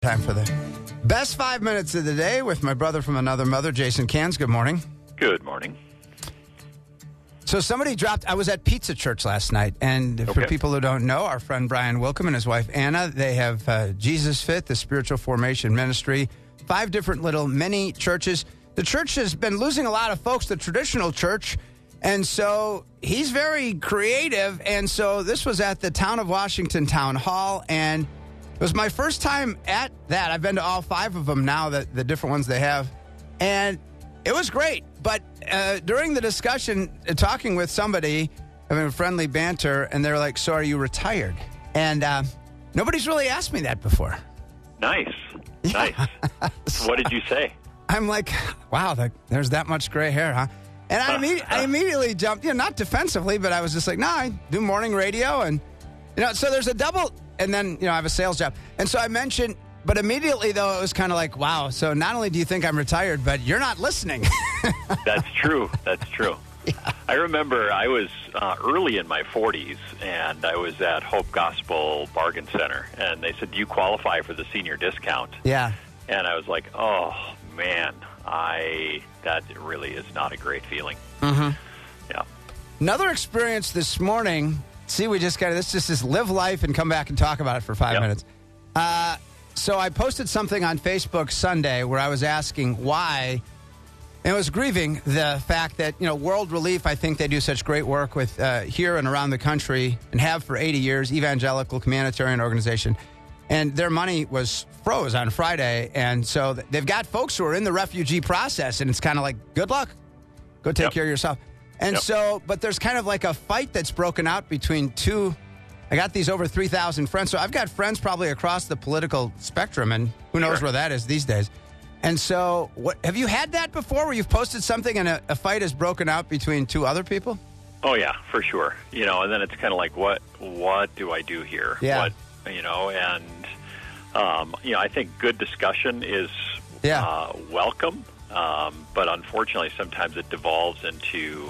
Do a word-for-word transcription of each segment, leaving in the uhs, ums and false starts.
Time for the best five minutes of the day with my brother from another mother, Jason Cans. Good morning. Good morning. So somebody dropped, I was at Pizza Church last night, and Okay. for people who don't know, our friend Brian Wilkham and his wife Anna, they have uh, Jesus Fit, the spiritual formation ministry, five different little mini churches. The church has been losing a lot of folks, the traditional church, and so he's very creative, and so this was at the Town of Washington Town Hall, and it was my first time at that. I've been to all five of them now, the, the different ones they have, and it was great. But uh, during the discussion, uh, talking with somebody, having friendly banter, and they're like, so are you retired? And uh, nobody's really asked me that before. Nice. Nice. What did you say? I'm like, wow, the, there's that much gray hair, huh? And I, imme- I immediately jumped, you know, not defensively, but I was just like, no, I do morning radio. And, you know, so there's a double, and then, you know, I have a sales job. And so I mentioned, but immediately, though, it was kind of like, wow, so not only do you think I'm retired, but you're not listening. That's true. That's true. Yeah. I remember I was uh, early in my forties, and I was at Hope Gospel Bargain Center, and they said, do you qualify for the senior discount? Yeah. And I was like, oh, man, I that really is not a great feeling. Mm-hmm. Yeah. Another experience this morning. See, we just got to, this just is live life and come back and talk about it for five Yep. minutes. Uh, so I posted something on Facebook Sunday where I was asking why, and it was grieving the fact that, you know, World Relief, I think they do such great work with uh, here and around the country and have for eighty years, evangelical humanitarian organization. And their money was froze on Friday. And so they've got folks who are in the refugee process, and it's kind of like, good luck. Go take Yep. care of yourself. And Yep. so, but there's kind of like a fight that's broken out between two. I got these over three thousand friends. So I've got friends probably across the political spectrum, and who knows Sure. where that is these days. And so, what have you had that before where you've posted something and a, a fight has broken out between two other people? Oh, yeah, for sure. You know, and then it's kind of like, what what do I do here? Yeah. What, you know, and, um, you know, I think good discussion is Yeah. uh, welcome, um, but unfortunately sometimes it devolves into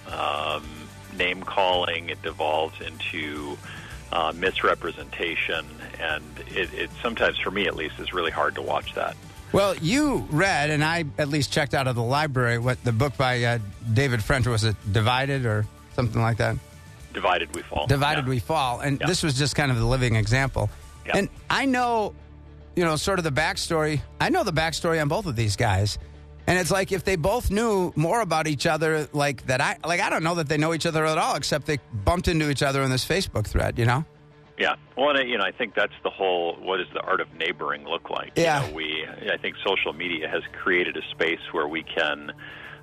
um, name-calling, it devolves into uh, misrepresentation, and it, it sometimes, for me at least, is really hard to watch that. Well, you read, and I at least checked out of the library, what the book by uh, David French, was it Divided or something like that? Divided we fall. Divided Yeah. we fall. And Yeah. this was just kind of the living example. Yeah. And I know, you know, sort of the backstory. I know the backstory on both of these guys. And it's like if they both knew more about each other, like that, I like I don't know that they know each other at all, except they bumped into each other in this Facebook thread, you know? Yeah, well, and, you know, I think that's the whole, what does the art of neighboring look like? Yeah. You know, we, I think social media has created a space where we can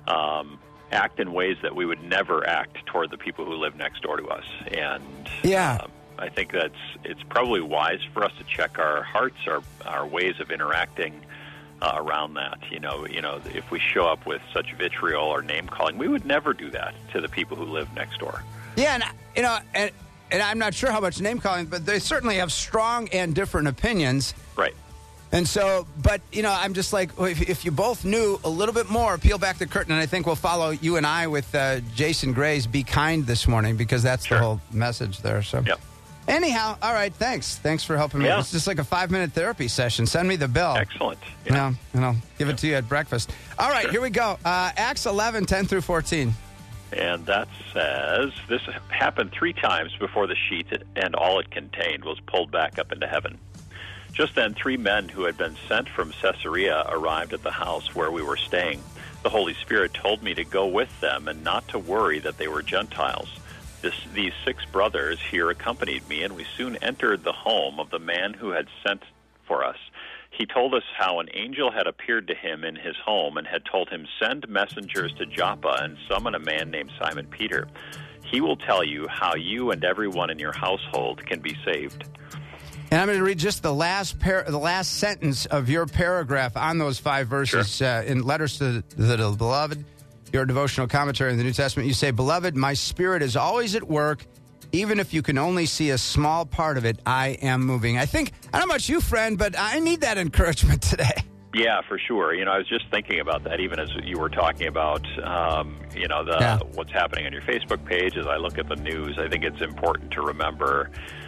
um, act in ways that we would never act toward the people who live next door to us. And Yeah. uh, I think that's, it's probably wise for us to check our hearts, our, our ways of interacting uh, around that. You know, you know, if we show up with such vitriol or name-calling, we would never do that to the people who live next door. Yeah, and, you know, and, and I'm not sure how much name calling, but they certainly have strong and different opinions. Right. And so, but, you know, I'm just like, if, if you both knew a little bit more, peel back the curtain, and I think we'll follow you and I with uh, Jason Gray's Be Kind this morning, because that's Sure. the whole message there. So, Yep. anyhow, all right, thanks. Thanks for helping me. Yeah. It's just like a five-minute therapy session. Send me the bill. Excellent. You know, and I'll give it to you at breakfast. All right, Sure. here we go. Uh, Acts eleven, ten through fourteen. And that says, this happened three times before the sheet and all it contained was pulled back up into heaven. Just then, three men who had been sent from Caesarea arrived at the house where we were staying. The Holy Spirit told me to go with them and not to worry that they were Gentiles. This, these six brothers here accompanied me, and we soon entered the home of the man who had sent for us. He told us how an angel had appeared to him in his home and had told him, send messengers to Joppa and summon a man named Simon Peter. He will tell you how you and everyone in your household can be saved. And I'm going to read just the last par- the last sentence of your paragraph on those five verses. Sure. Uh, in Letters to the, the Beloved, your devotional commentary in the New Testament, you say, Beloved, my spirit is always at work. Even if you can only see a small part of it, I am moving. I think, I don't know about you, friend, but I need that encouragement today. Yeah, for sure. You know, I was just thinking about that even as you were talking about, um, you know, the Yeah. what's happening on your Facebook page. As I look at the news, I think it's important to remember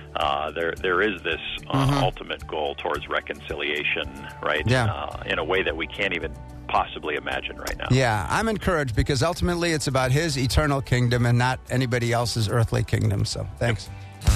uh, there there is this uh, Mm-hmm. ultimate goal towards reconciliation, right? Yeah. Uh, in a way that we can't even possibly imagine right now. Yeah, I'm encouraged because ultimately it's about his eternal kingdom and not anybody else's earthly kingdom. So thanks.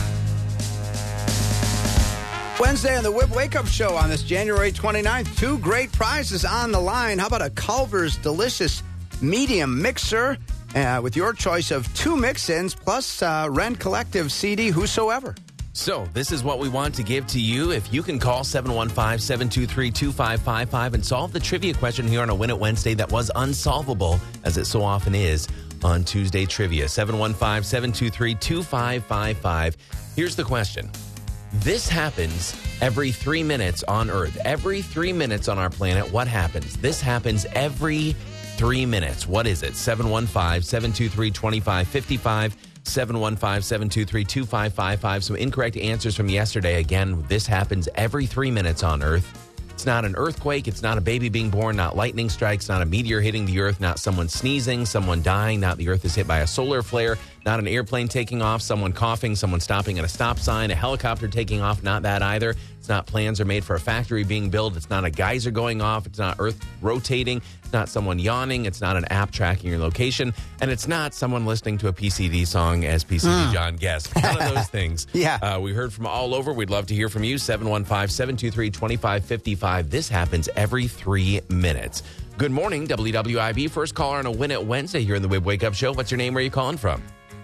Wednesday on the Whip Wake Up Show on this January twenty-ninth. Two great prizes on the line. How about a Culver's Delicious Medium Mixer uh, with your choice of two mix-ins plus uh, Rend Collective C D, Whosoever. So, this is what we want to give to you. If you can call seven one five, seven two three, two five five five and solve the trivia question here on a Win It Wednesday that was unsolvable, as it so often is on Tuesday Trivia. seven one five, seven two three, two five five five. Here's the question. This happens every three minutes on Earth. Every three minutes on our planet, what happens? This happens every three minutes. What is it? seven one five, seven two three, two five five five. seven one five, seven two three, two five five five. Some incorrect answers from yesterday. Again, this happens every three minutes on Earth. It's not an earthquake. It's not a baby being born, not lightning strikes, not a meteor hitting the Earth, not someone sneezing, someone dying, not the Earth is hit by a solar flare, not an airplane taking off, someone coughing, someone stopping at a stop sign, a helicopter taking off, not that either. It's not plans are made for a factory being built. It's not a geyser going off. It's not Earth rotating. It's not someone yawning. It's not an app tracking your location. And it's not someone listening to a P C D song as P C D Mm. John guessed. None of those things. Yeah. Uh, we heard from all over. We'd love to hear from you. seven one five, seven two three, two five five five. This happens every three minutes. Good morning, W W I B. First caller on a Win It Wednesday here in the Wib Wake Up Show. What's your name? Where are you calling from?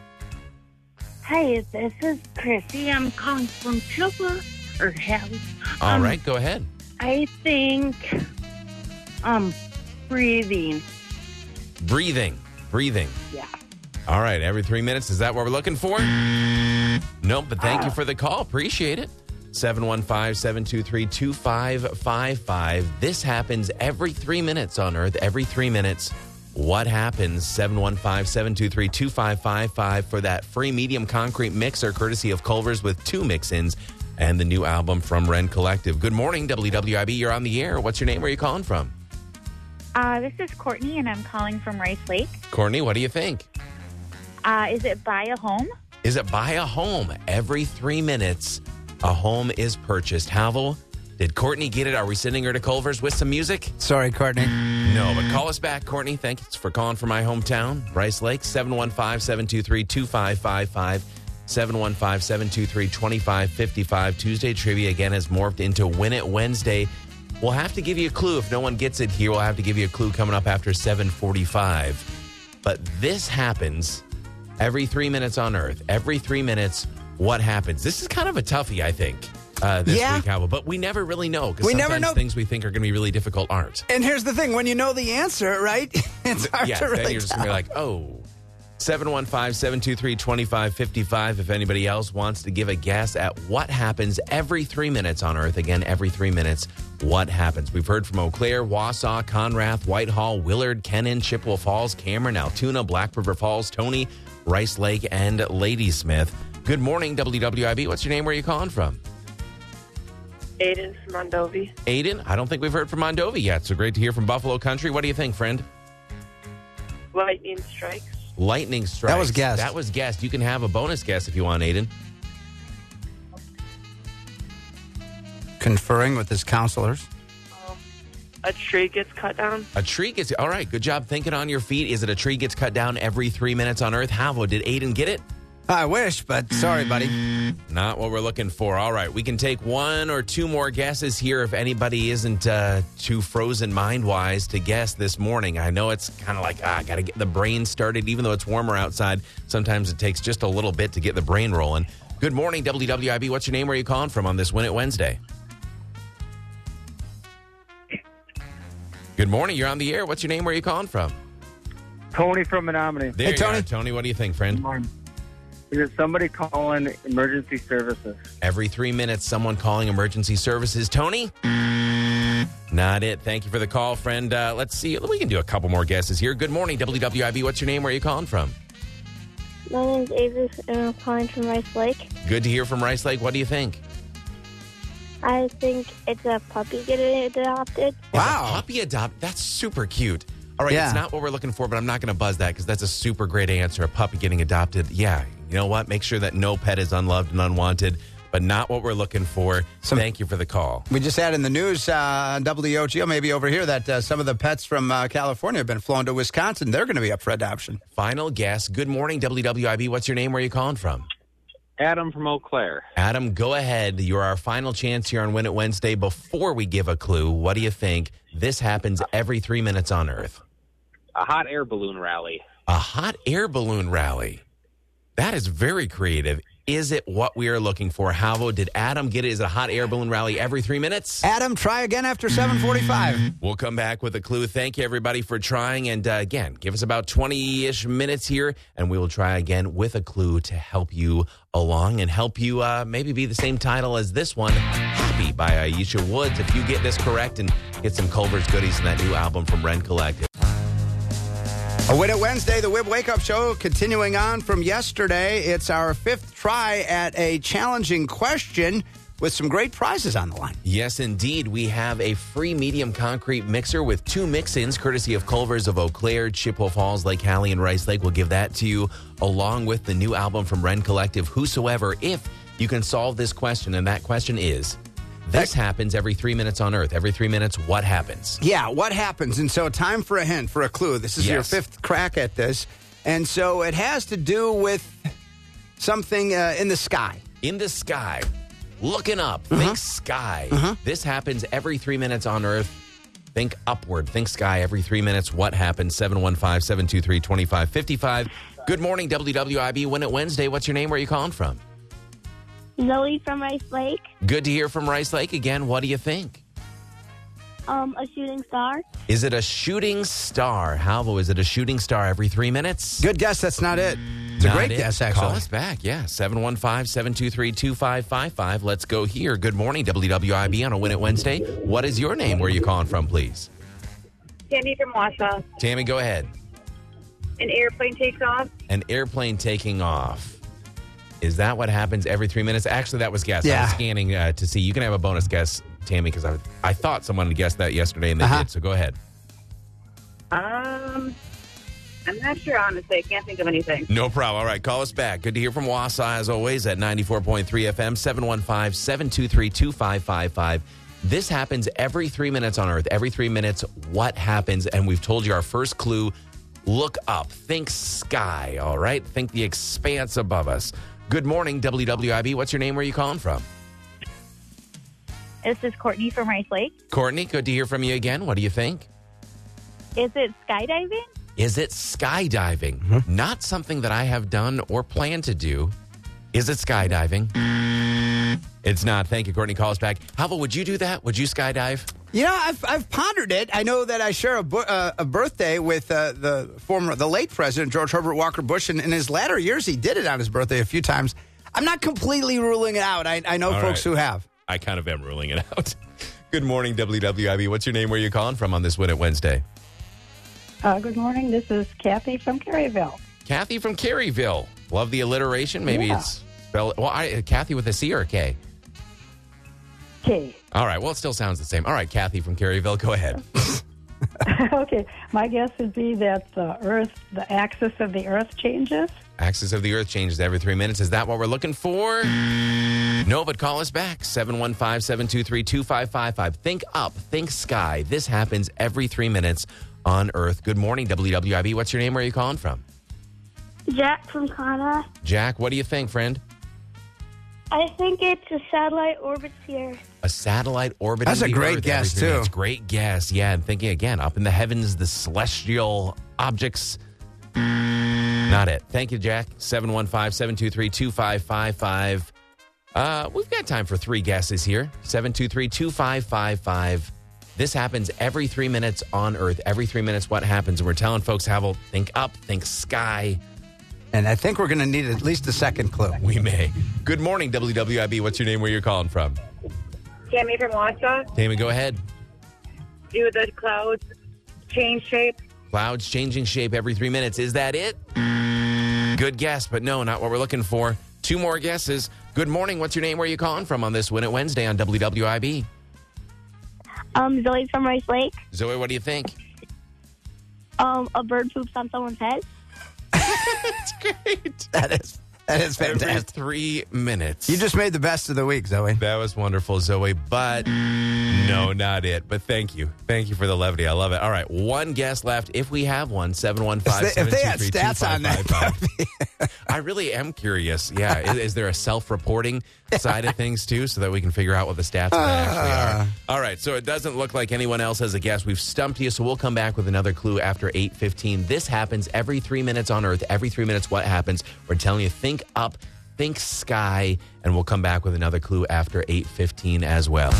Hi, this is Chrissy. I'm calling from Chipper or Hallie. All Um, right, go ahead. I think um breathing. Breathing. Breathing. Yeah. All right, every three minutes. Is that what we're looking for? Nope, but thank you for the call. Appreciate it. seven one five, seven two three, two five five five. This happens every three minutes on Earth. Every three minutes. What happens? seven one five, seven two three, two five five five for that free medium concrete mixer courtesy of Culver's with two mix-ins and the new album from Rend Collective. Good morning, W W I B. You're on the air. What's your name? Where are you calling from? Uh, this is Courtney, and I'm calling from Rice Lake. Courtney, what do you think? Uh, is it buy a home? Is it buy a home? Every three minutes, a home is purchased. Havel, did Courtney get it? Are we sending her to Culver's with some music? Sorry, Courtney. No, but call us back, Courtney. Thanks for calling from my hometown, Rice Lake, seven one five, seven two three, two five five five, seven one five, seven two three, two five five five. Tuesday Trivia, again, has morphed into Win It Wednesday. We'll have to give you a clue. If no one gets it here, we'll have to give you a clue coming up after seven forty-five. But this happens every three minutes on Earth. Every three minutes, what happens? This is kind of a toughie, I think, uh, this Yeah. week, Havel. But we never really know. Because We sometimes never know. things we think are going to be really difficult aren't. And here's the thing. When you know the answer, right, it's hard Yeah, to really then you're just tell. going to be like, oh. seven one five, seven two three, two five five five if anybody else wants to give a guess at what happens every three minutes on Earth. Again, every three minutes, what happens? We've heard from Eau Claire, Wausau, Conrath, Whitehall, Willard, Kennan, Chippewa Falls, Cameron, Altoona, Black River Falls, Tony, Rice Lake, and Ladysmith. Good morning, W W I B. What's your name? Where are you calling from? Aiden from Mondovi. Aiden? I don't think we've heard from Mondovi yet, so great to hear from Buffalo Country. What do you think, friend? Lightning strikes. Lightning strikes. That was guessed. That was guessed. You can have a bonus guess if you want, Aiden. Conferring with his counselors. Um, a tree gets cut down. A tree gets... All right, good job thinking on your feet. Is it a tree gets cut down every three minutes on Earth? Havo, did Aiden get it? I wish, but sorry, buddy. Not what we're looking for. All right, we can take one or two more guesses here if anybody isn't uh, too frozen mind-wise to guess this morning. I know it's kind of like, ah, got to get the brain started. Even though it's warmer outside, sometimes it takes just a little bit to get the brain rolling. Good morning, W W I B. What's your name? Where are you calling from on this Win It Wednesday? Good morning. You're on the air. What's your name? Where are you calling from? Tony from Menominee. There Hey, you Tony. are. Tony, what do you think, friend? Is somebody calling emergency services? Every three minutes, someone calling emergency services. Tony? Not it. Thank you for the call, friend. Uh, let's see. We can do a couple more guesses here. Good morning, W W I B. What's your name? Where are you calling from? My name's Avis, and I'm calling from Rice Lake. Good to hear from Rice Lake. What do you think? I think it's a puppy getting adopted. Wow. Is a puppy adopt. That's super cute. All right, Yeah. it's not what we're looking for, but I'm not going to buzz that because that's a super great answer. A puppy getting adopted. Yeah, you know what? Make sure that no pet is unloved and unwanted. but not what we're looking for. Some- Thank you for the call. We just had in the news uh, on W O G O, maybe over here, that uh, some of the pets from uh, California have been flown to Wisconsin. They're going to be up for adoption. Final guess. Good morning, W W I B. What's your name? Where are you calling from? Adam from Eau Claire. Adam, go ahead. You're our final chance here on Win It Wednesday. Before we give a clue, what do you think? This happens every three minutes on Earth. A hot air balloon rally. A hot air balloon rally. That is very creative. Is it what we are looking for? Halvo, did Adam get it? Is it a hot air balloon rally every three minutes? Adam, try again after seven forty-five. We'll come back with a clue. Thank you, everybody, for trying. And uh, again, give us about twenty-ish minutes here, and we will try again with a clue to help you along and help you uh, maybe be the same title as this one, Happy by Aisha Woods, if you get this correct and get some Culver's goodies in that new album from Ren Collective. A Win It Wednesday, the Wib Wake Up Show, continuing on from yesterday. It's our fifth try at a challenging question with some great prizes on the line. Yes, indeed. We have a free medium concrete mixer with two mix-ins, courtesy of Culver's of Eau Claire, Chippewa Falls, Lake Hallie, and Rice Lake. We'll give that to you along with the new album from Ren Collective, Whosoever, if you can solve this question. And that question is, this happens every three minutes on Earth. Every three minutes, what happens? Yeah, what happens? And so time for a hint, for a clue. This is Yes. your fifth crack at this. And so it has to do with something uh, in the sky. In the sky, looking up, Uh-huh. think sky. Uh-huh. This happens every three minutes on Earth. Think upward, think sky every three minutes. What happens? seven one five, seven two three, two five five five. Good morning, W W I B. Win It Wednesday. What's your name? Where are you calling from? Zoe from Rice Lake. Good to hear from Rice Lake again. What do you think? Um, a shooting star. Is it a shooting star? Halvo, is it a shooting star every three minutes? Good guess. That's not it. It's a Not great it. guess, actually. Call us back, yeah. seven one five, seven two three, two five five five. Let's go here. Good morning, W W I B on a Win It Wednesday. What is your name? Where are you calling from, please? Tammy from Wausau. Tammy, go ahead. An airplane takes off. An airplane taking off. Is that what happens every three minutes? Actually, that was guess. I Yeah. was scanning uh, to see. You can have a bonus guess, Tammy, because I, I thought someone had guessed that yesterday, and they Uh-huh. did. So go ahead. Um, I'm not sure, honestly. I can't think of anything. No problem. All right, call us back. Good to hear from Wausau, as always, at ninety-four point three F M, seven one five, seven two three, two five five five. This happens every three minutes on Earth. Every three minutes, what happens? And we've told you our first clue, look up. Think sky, all right? Think the expanse above us. Good morning, W W I B. What's your name? Where are you calling from? This is Courtney from Rice Lake. Courtney, good to hear from you again. What do you think? Is it skydiving? Is it skydiving? Not something that I have done or plan to do. Is it skydiving? It's not. Thank you, Courtney. Call us back. Halvo, would you do that? Would you skydive? You know, I've I've pondered it. I know that I share a, bu- uh, a birthday with uh, the former, the late president, George Herbert Walker Bush, and in his latter years, he did it on his birthday a few times. I'm not completely ruling it out. I, I know All folks right. who have. I kind of am ruling it out. Good morning, W W I B. What's your name? Where are you calling from on this Win It Wednesday? Uh, good morning. This is Kathy from Caryville. Kathy from Caryville. Love the alliteration. Maybe Yeah. it's spell. Well, I, Kathy with a C or a K? Okay. All right. Well, it still sounds the same. All right, Kathy from Caryville. Go ahead. Okay. My guess would be that the Earth, the axis of the Earth changes. Axis of the Earth changes every three minutes. Is that what we're looking for? No, but call us back. seven one five, seven two three, two five five five. Think up. Think sky. This happens every three minutes on Earth. Good morning, W W I B. What's your name? Where are you calling from? Jack from Kana. Jack, what do you think, friend? I think it's a satellite orbits here. A satellite orbiting That's a the great Earth guess, every three too. minutes. Great guess. Yeah, and thinking again, up in the heavens, the celestial objects. Not it. Thank you, Jack. seven one five, seven two three, two five five five. Uh, we've got time for three guesses here. seven two three, two five five five. This happens every three minutes on Earth. Every three minutes, what happens? And we're telling folks, Havel, think up, think sky. And I think we're going to need at least a second clue. We may. Good morning, W W I B. What's your name? Where you're calling from? Tammy from Wausau. Tammy, go ahead. Do the clouds change shape? Clouds changing shape every three minutes. Is that it? Good guess, but no, not what we're looking for. Two more guesses. Good morning. What's your name? Where are you calling from on this Win It Wednesday on W W I B? Um, Zoe from Rice Lake. Zoe, what do you think? Um, a bird poops on someone's head. That's great. That is That is Every fantastic. three minutes. You just made the best of the week, Zoe. That was wonderful, Zoe, but no, not it. But thank you. Thank you for the levity. I love it. All right, one guest left. If we have one, seven one five, If they, if seven they two had three, two stats five on that, five five. I really am curious. Yeah, is, is there a self-reporting side of things, too, so that we can figure out what the stats of that actually are? All right, so it doesn't look like anyone else has a guess. We've stumped you, so we'll come back with another clue after eight fifteen. This happens every three minutes on Earth. Every three minutes, what happens? We're telling you, think up, think sky, and we'll come back with another clue after eight fifteen as well.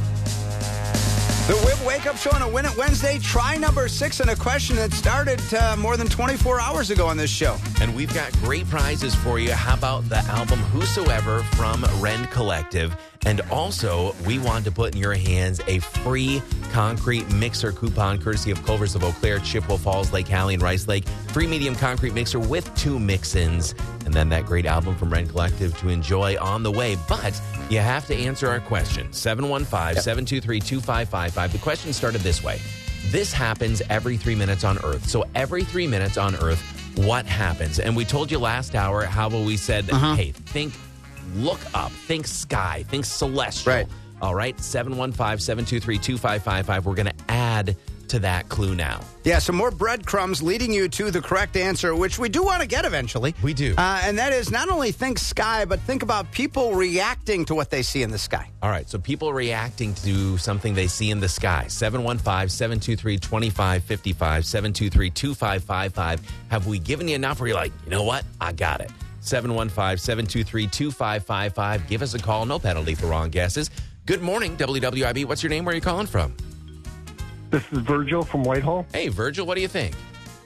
The Whip Wake Up Show on a Win It Wednesday. Try number six in a question that started uh, more than twenty-four hours ago on this show. And we've got great prizes for you. How about the album Whosoever from Rend Collective? And also, we want to put in your hands a free concrete mixer coupon courtesy of Culver's of Eau Claire, Chippewa Falls, Lake Hallie, and Rice Lake. Free medium concrete mixer with two mix-ins. And then that great album from Rend Collective to enjoy on the way. But you have to answer our question. seven one five, seven two three, two five five five. The question started this way. This happens every three minutes on Earth. So every three minutes on Earth, what happens? And we told you last hour how we said, Uh-huh. hey, think, look up, think sky, think celestial. Right. All right, seven one five, seven two three, two five five five. We're going to add to that clue now. Yeah, some more breadcrumbs leading you to the correct answer, which we do want to get eventually. We do. Uh, and that is not only think sky, but think about people reacting to what they see in the sky. All right, so people reacting to something they see in the sky. seven one five, seven two three, two five five five, seven two three, two five five five. Have we given you enough where you're like, you know what? I got it. seven one five, seven two three, two five five five. Give us a call. No penalty for wrong guesses. Good morning, W W I B. What's your name? Where are you calling from? This is Virgil from Whitehall. Hey, Virgil, what do you think?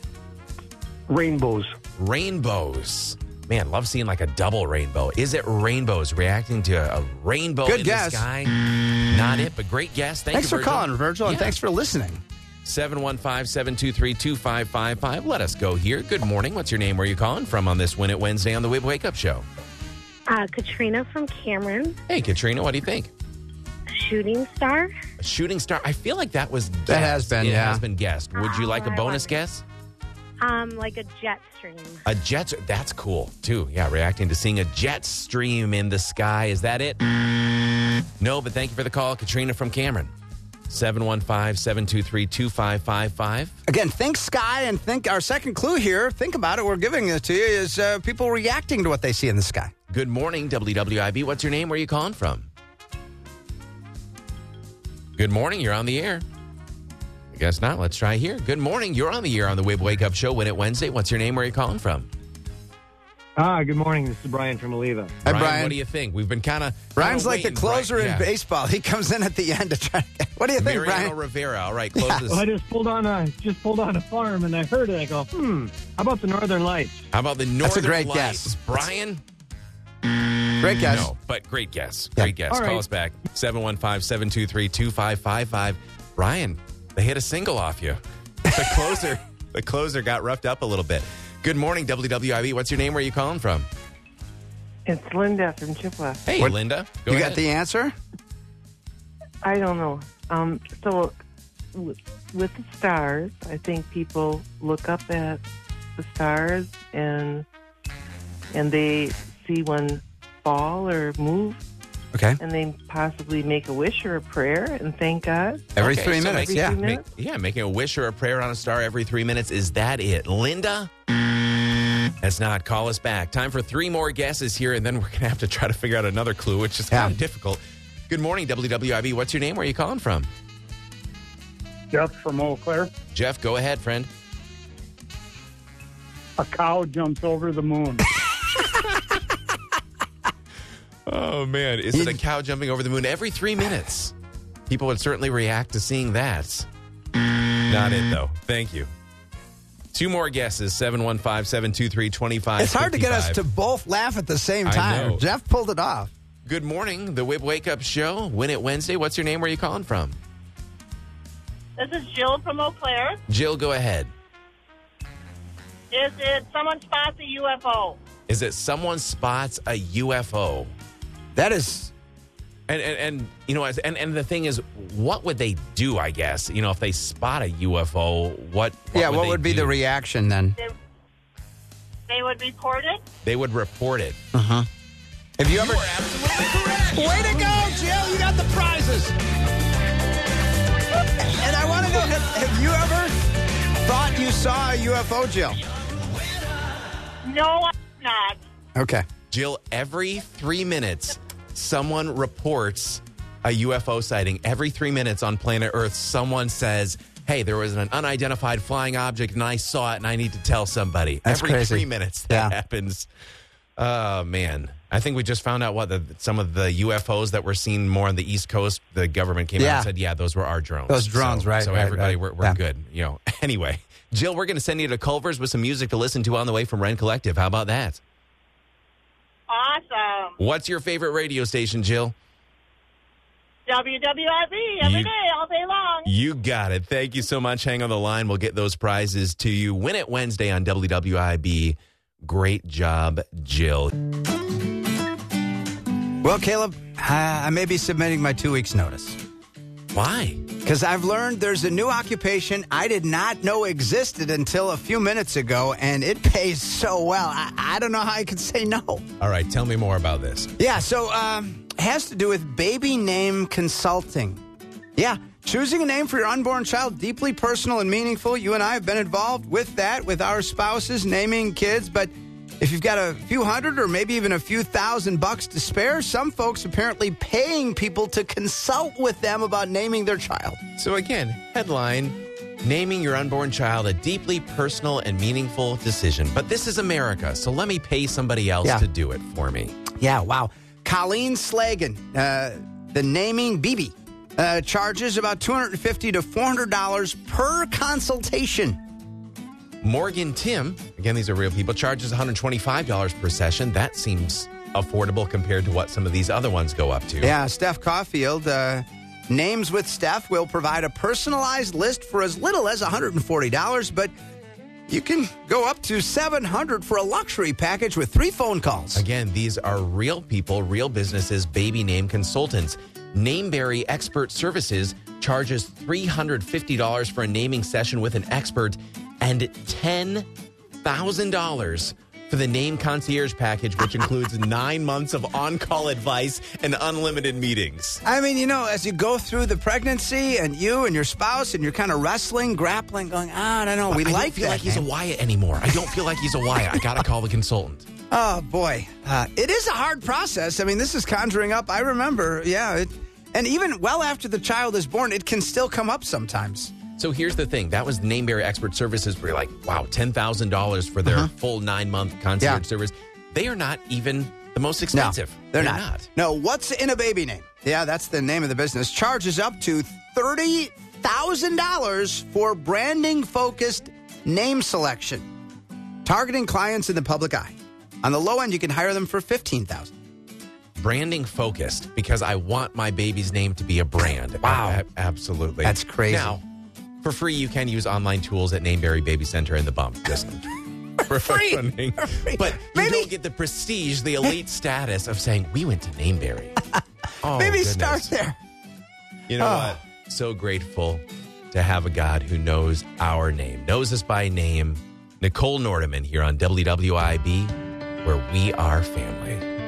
Rainbows. Rainbows. Man, love seeing like a double rainbow. Is it rainbows reacting to a, a rainbow Good in guess. the sky? Not it, but great guess. Thank Thanks you, for Virgil. calling, Virgil, and Yeah. thanks for listening. seven one five, seven two three, two five five five. Let us go here. Good morning. What's your name? Where are you calling from on this Win It Wednesday on the Wib Wake Up Show? Uh, Katrina from Cameron. Hey, Katrina, what do you think? Shooting star. A shooting star. I feel like that was guessed. That has been, it yeah. has been guessed. Would you Oh, like a I bonus love it. guess? Um, like a jet stream. A jet. That's cool, too. Yeah, reacting to seeing a jet stream in the sky. Is that it? No, but thank you for the call, Katrina from Cameron. seven one five, seven two three, two five five five. Again, think sky and think our second clue here. Think about it. We're giving it to you is uh, people reacting to what they see in the sky. Good morning, W W I B. What's your name? Where are you calling from? Good morning. You're on the air. I guess not. Let's try here. Good morning. You're on the air on the Wib Wake Up Show. Win It Wednesday. What's your name? Where are you calling from? Ah, good morning. This is Brian from Oliva. Hi, Brian. What do you think? We've been kind of Brian's like the closer in baseball. He comes in at the end to try to get. What do you think, Mariano Brian? Rivera. All right, close Yeah. this. Well, I just pulled on a just pulled on a farm and I heard it. I go, hmm. How about the Northern Lights? How about the Northern That's a great Lights? guess. Brian? Great guess. No, but great guess. Yeah. Great guess. All Call right. us back. seven one five, seven two three, two five five five. Brian, they hit a single off you. The closer, the closer got roughed up a little bit. Good morning, W W I B. What's your name? Where are you calling from? It's Linda from Chippewa. Hey, What- Linda. Go you ahead. got the answer? I don't know. Um, so w- with the stars, I think people look up at the stars and and they see one fall or move, Okay. and they possibly make a wish or a prayer and thank God. Every Okay, three so minutes, make- yeah. Every three Make, minutes? yeah, making a wish or a prayer on a star every three minutes. Is that it? Linda? That's not. Call us back. Time for three more guesses here, and then we're going to have to try to figure out another clue, which is kind Yeah. of difficult. Good morning, W W I B. What's your name? Where are you calling from? Jeff from Eau Claire. Jeff, go ahead, friend. A cow jumps over the moon. Oh, man. Is it a cow jumping over the moon every three minutes? People would certainly react to seeing that. Not it, though. Thank you. Two more guesses. seven one five, seven two three, two five. It's hard to get us to both laugh at the same I time. know. Jeff pulled it off. Good morning, the Wib Wake Up Show. Win It Wednesday. What's your name? Where are you calling from? This is Jill from Eau Claire. Jill, go ahead. Is it someone spots a U F O? Is it someone spots a U F O? That is, And, and, and you know, and, and the thing is, what would they do, I guess? You know, if they spot a U F O, what, what yeah, would what they would be do? the reaction then? They, They would report it. They would report it. Uh-huh. Have you ever... You are absolutely correct. Way to go, Jill. You got the prizes. And I want to know, have, have you ever thought you saw a U F O, Jill? No, I'm not. Okay. Jill, every three minutes, someone reports a U F O sighting. Every three minutes on planet Earth, someone says, hey, there was an unidentified flying object, and I saw it, and I need to tell somebody. That's every crazy. three minutes that Yeah. happens. Oh, man. I think we just found out what the, some of the U F Os that were seen more on the East Coast, the government came out Yeah. and said, yeah, those were our drones. Those drones, so, right, So right, everybody, right. we're, we're Yeah. good. You know. Anyway, Jill, we're going to send you to Culver's with some music to listen to on the way from Ren Collective. How about that? Awesome. What's your favorite radio station, Jill? W W I B every You- day, all day long. You got it. Thank you so much. Hang on the line. We'll get those prizes to you. Win It Wednesday on W W I B. Great job, Jill. Well, Caleb, uh, I may be submitting my two weeks' notice. Why? Because I've learned there's a new occupation I did not know existed until a few minutes ago, and it pays so well. I, I don't know how I could say no. All right. Tell me more about this. Yeah, so um, it has to do with baby name consulting. Yeah, choosing a name for your unborn child, deeply personal and meaningful. You and I have been involved with that, with our spouses naming kids, but if you've got a few hundred or maybe even a few thousand bucks to spare, some folks apparently paying people to consult with them about naming their child. So again, headline, naming your unborn child, a deeply personal and meaningful decision. But this is America, so let me pay somebody else Yeah. to do it for me. Yeah, wow. Colleen Slagan, uh, the naming B B, uh, charges about two hundred fifty dollars to four hundred dollars per consultation. Morgan Tim, again, these are real people, charges one hundred twenty-five dollars per session. That seems affordable compared to what some of these other ones go up to. Yeah, Steph Caulfield, uh, Names with Steph will provide a personalized list for as little as one hundred forty dollars, but you can go up to seven hundred dollars for a luxury package with three phone calls. Again, these are real people, real businesses, baby name consultants. Nameberry Expert Services charges three hundred fifty dollars for a naming session with an expert and ten thousand dollars for the name concierge package, which includes nine months of on-call advice and unlimited meetings. I mean, you know, as you go through the pregnancy and you and your spouse and you're kind of wrestling, grappling, going, ah, I don't know, we I like don't feel that like he's a name. Wyatt anymore. I don't feel like he's a Wyatt. I got to call the consultant. Oh, boy. Uh, it is a hard process. I mean, this is conjuring up. I remember, yeah. It, and even well after the child is born, it can still come up sometimes. So here's the thing. That was Nameberry Expert Services where you're like, wow, ten thousand dollars for their Uh-huh. full nine-month concierge Yeah. service. They are not even the most expensive. No, they're, not. No, what's in a baby name? Yeah, that's the name of the business. Charges up to thirty thousand dollars for branding-focused name selection, targeting clients in the public eye. On the low end, you can hire them for fifteen thousand dollars. Branding focused because I want my baby's name to be a brand. Wow. A- absolutely. That's crazy. Now, for free, you can use online tools at Nameberry Baby Center in the Bump. Just for free. funding. For free. But you Maybe- don't get the prestige, the elite status of saying, we went to Nameberry. Oh, Maybe goodness. start there. You know Oh. what? So grateful to have a God who knows our name, knows us by name. Nicole Nordeman here on W W I B, where we are family.